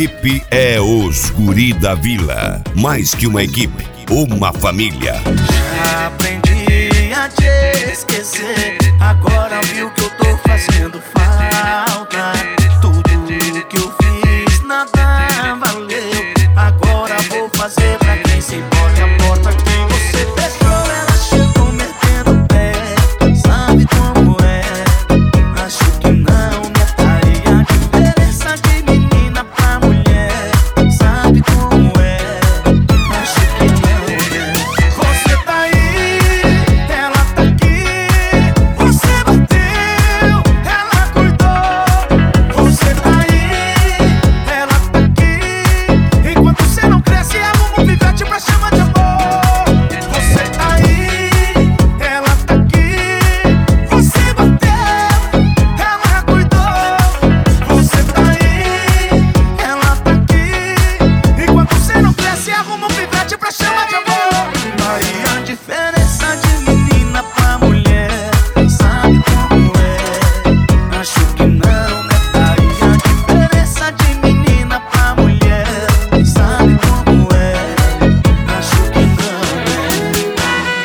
Equipe é os Guri da Vila. Mais que uma equipe, uma família. Já aprendi a te esquecer. Agora viu que eu tô fazendo falta. Tudo que eu fiz nada valeu. Agora vou fazer pra quem se importa. A porta que você fechou, ela chegou metendo o pé. Sabe como é? Acho que não notaria a diferença de menina pra mulher. Sabe como é? Acho que não é. Você tá aí, ela tá aqui. Você bateu, ela cuidou. Você tá aí, ela tá aqui. Enquanto você não cresce, arruma um pivete pra chamar de amor. Você tá aí, ela tá aqui. Você bateu, ela cuidou. Você tá aí, ela tá aqui. Enquanto você não cresce, arruma um pivete pra chamar de amor. Aí a diferença de menina pra mulher. Sabe como é? Acho que não, né? Aí a diferença de menina pra mulher. Sabe como é? Acho que não, né?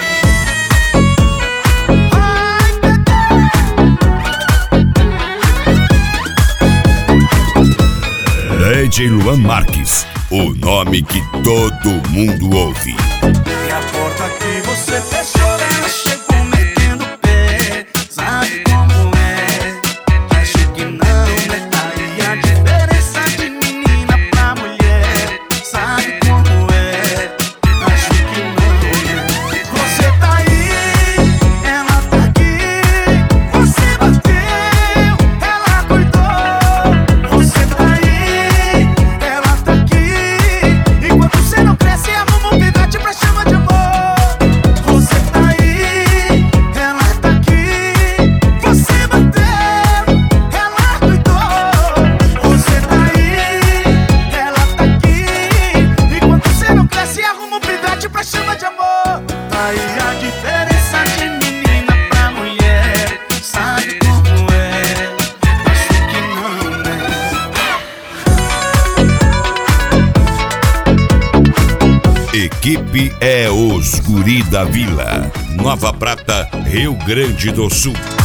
DJ Luan Marques, o nome que todo mundo ouve. E a porta que você fechou, ela chegou metendo o pé. Sabe como é? Acho que não, né? Aí a diferença de menina pra mulher. Sabe como é? Acho que não, né? Você tá aí, ela tá aqui. Você bateu, ela cuidou. Você tá aí, ela tá aqui. Enquanto você não cresce, arruma um pivete pra chamar de amor. Você tá aí, ela tá aqui. Você bateu, ela cuidou. Você tá aí, ela tá aqui. Enquanto você não cresce, arruma um pivete pra chamar de amor. Aí a diferença de menina pra mulher. Sabe como é? Acho que não, né? Equipe é os Guri da Vila. Nova Prata, Rio Grande do Sul.